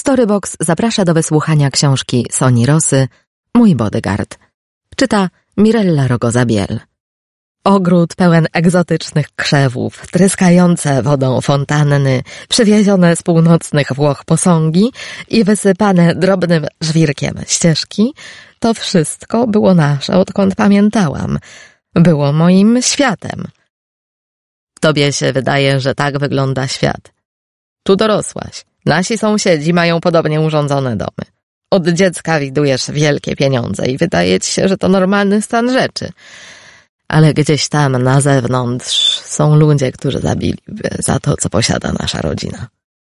Storybox zaprasza do wysłuchania książki Soni Rosy Mój bodyguard. Czyta Mirella Rogoza-Biel. Ogród pełen egzotycznych krzewów, tryskające wodą fontanny, przywiezione z północnych Włoch posągi i wysypane drobnym żwirkiem ścieżki, to wszystko było nasze, odkąd pamiętałam. Było moim światem. Tobie się wydaje, że tak wygląda świat. Tu dorosłaś. Nasi sąsiedzi mają podobnie urządzone domy. Od dziecka widujesz wielkie pieniądze i wydaje ci się, że to normalny stan rzeczy. Ale gdzieś tam na zewnątrz są ludzie, którzy zabiliby za to, co posiada nasza rodzina.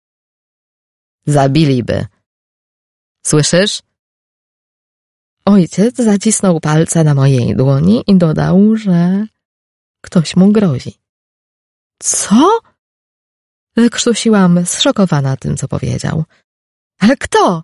Zabiliby. Słyszysz? Ojciec zacisnął palce na mojej dłoni i dodał, że ktoś mu grozi. Co? Wykrztusiłam, zszokowana tym, co powiedział. Ale kto?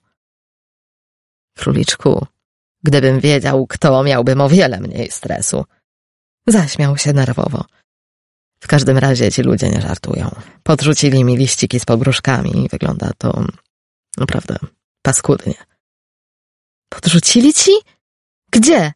Króliczku, gdybym wiedział, kto, miałbym o wiele mniej stresu. Zaśmiał się nerwowo. W każdym razie ci ludzie nie żartują. Podrzucili mi liściki z pogróżkami i wygląda to naprawdę paskudnie. Podrzucili ci? Gdzie?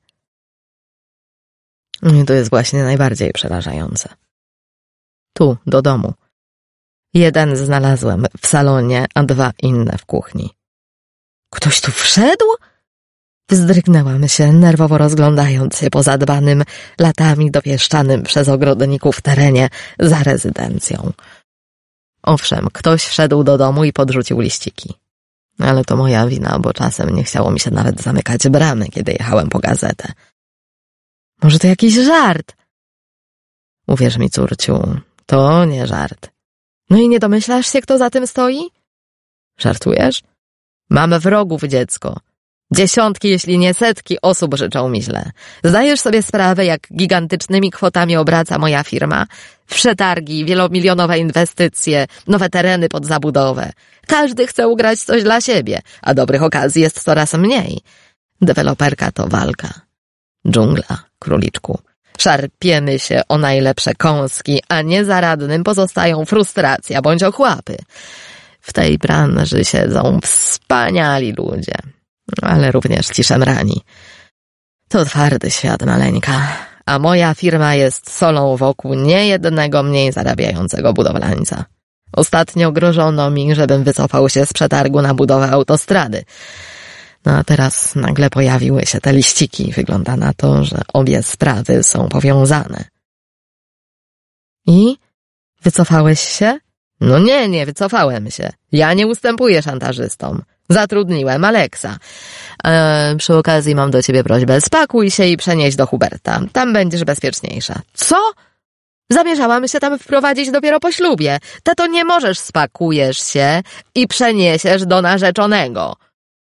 I to jest właśnie najbardziej przerażające. Tu, do domu. Jeden znalazłem w salonie, a 2 inne w kuchni. Ktoś tu wszedł? Wzdrygnęłam się, nerwowo rozglądając się po zadbanym, latami dopieszczanym przez ogrodników terenie za rezydencją. Owszem, ktoś wszedł do domu i podrzucił liściki. Ale to moja wina, bo czasem nie chciało mi się nawet zamykać bramy, kiedy jechałem po gazetę. Może to jakiś żart? Uwierz mi, córciu, to nie żart. No i nie domyślasz się, kto za tym stoi? Żartujesz? Mam wrogów, dziecko. Dziesiątki, jeśli nie setki osób życzą mi źle. Zdajesz sobie sprawę, jak gigantycznymi kwotami obraca moja firma? Przetargi, wielomilionowe inwestycje, nowe tereny pod zabudowę. Każdy chce ugrać coś dla siebie, a dobrych okazji jest coraz mniej. Deweloperka to walka. Dżungla, króliczku. Szarpiemy się o najlepsze kąski, a niezaradnym pozostają frustracja bądź ochłapy. W tej branży siedzą wspaniali ludzie, ale również ci szemrani. To twardy świat, maleńka, a moja firma jest solą wokół niejednego mniej zarabiającego budowlańca. Ostatnio grożono mi, żebym wycofał się z przetargu na budowę autostrady. No a teraz nagle pojawiły się te liściki. Wygląda na to, że obie sprawy są powiązane. I? Wycofałeś się? No nie wycofałem się. Ja nie ustępuję szantażystom. Zatrudniłem Aleksa. Przy okazji mam do ciebie prośbę. Spakuj się i przenieś do Huberta. Tam będziesz bezpieczniejsza. Co? Zamierzałam się tam wprowadzić dopiero po ślubie. Tato, nie możesz. Spakujesz się i przeniesiesz do narzeczonego.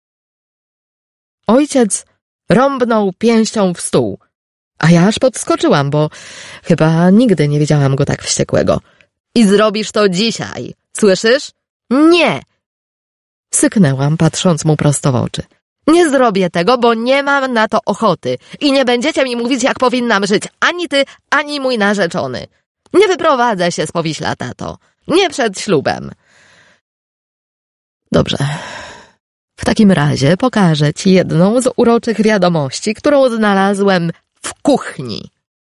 Ojciec rąbnął pięścią w stół, a ja aż podskoczyłam, bo chyba nigdy nie widziałam go tak wściekłego. I zrobisz to dzisiaj, słyszysz? Nie! Syknęłam, patrząc mu prosto w oczy. Nie zrobię tego, bo nie mam na to ochoty i nie będziecie mi mówić, jak powinnam żyć, ani ty, ani mój narzeczony. Nie wyprowadzę się z Powiśla, tato. Nie przed ślubem. Dobrze. W takim razie pokażę ci jedną z uroczych wiadomości, którą znalazłem w kuchni.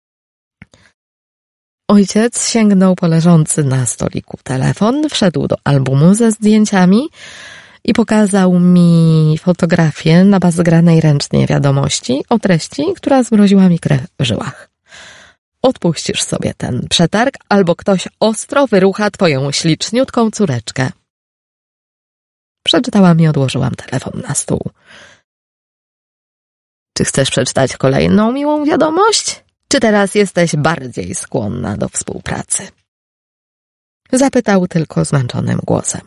Ojciec sięgnął po leżący na stoliku telefon, wszedł do albumu ze zdjęciami i pokazał mi fotografię nabazgranej ręcznie wiadomości o treści, która zmroziła mi krew w żyłach. Odpuścisz sobie ten przetarg, albo ktoś ostro wyrucha twoją śliczniutką córeczkę. Przeczytałam i odłożyłam telefon na stół. Czy chcesz przeczytać kolejną miłą wiadomość? Czy teraz jesteś bardziej skłonna do współpracy? Zapytał tylko zmęczonym głosem.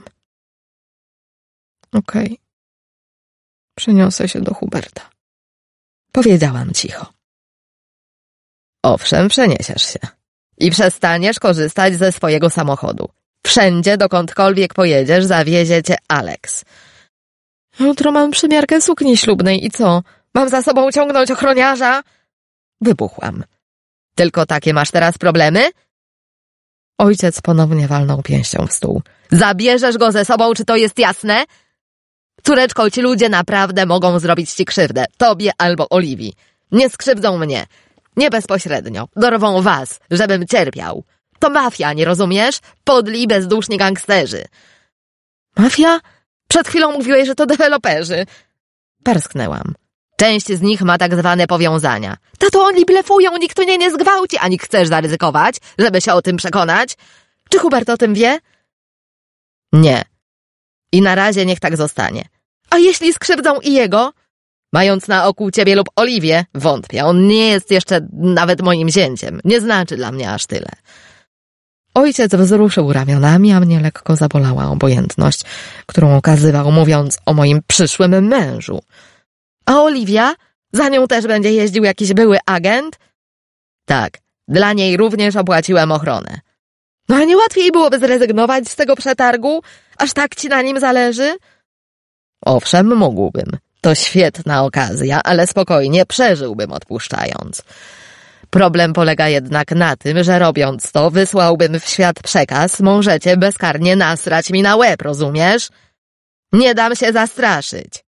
Okej. Przeniosę się do Huberta. Powiedziałam cicho. Owszem, przeniesiesz się. I przestaniesz korzystać ze swojego samochodu. Wszędzie, dokądkolwiek pojedziesz, zawiezie cię Alex. Jutro mam przymiarkę sukni ślubnej i co? Mam za sobą ciągnąć ochroniarza? Wybuchłam. Tylko takie masz teraz problemy? Ojciec ponownie walnął pięścią w stół. Zabierzesz go ze sobą, czy to jest jasne? Córeczko, ci ludzie naprawdę mogą zrobić ci krzywdę. Tobie albo Oliwii. Nie skrzywdzą mnie. Nie bezpośrednio. Dorwą was, żebym cierpiał. To mafia, nie rozumiesz? Podli, bezduszni gangsterzy. Mafia? Przed chwilą mówiłeś, że to deweloperzy. Parsknęłam. Część z nich ma tak zwane powiązania. Tato, oni blefują, nikt mnie nie zgwałci, a nikt chcesz zaryzykować, żeby się o tym przekonać? Czy Hubert o tym wie? Nie. I na razie niech tak zostanie. A jeśli skrzywdzą i jego? Mając na oku ciebie lub Oliwię, wątpię. On nie jest jeszcze nawet moim zięciem. Nie znaczy dla mnie aż tyle. Ojciec wzruszył ramionami, a mnie lekko zabolała obojętność, którą okazywał, mówiąc o moim przyszłym mężu. A Oliwia? Za nią też będzie jeździł jakiś były agent? Tak, dla niej również opłaciłem ochronę. No a nie łatwiej byłoby zrezygnować z tego przetargu? Aż tak ci na nim zależy? Owszem, mógłbym. To świetna okazja, ale spokojnie przeżyłbym odpuszczając. Problem polega jednak na tym, że robiąc to, wysłałbym w świat przekaz, możecie bezkarnie nasrać mi na łeb, rozumiesz? Nie dam się zastraszyć.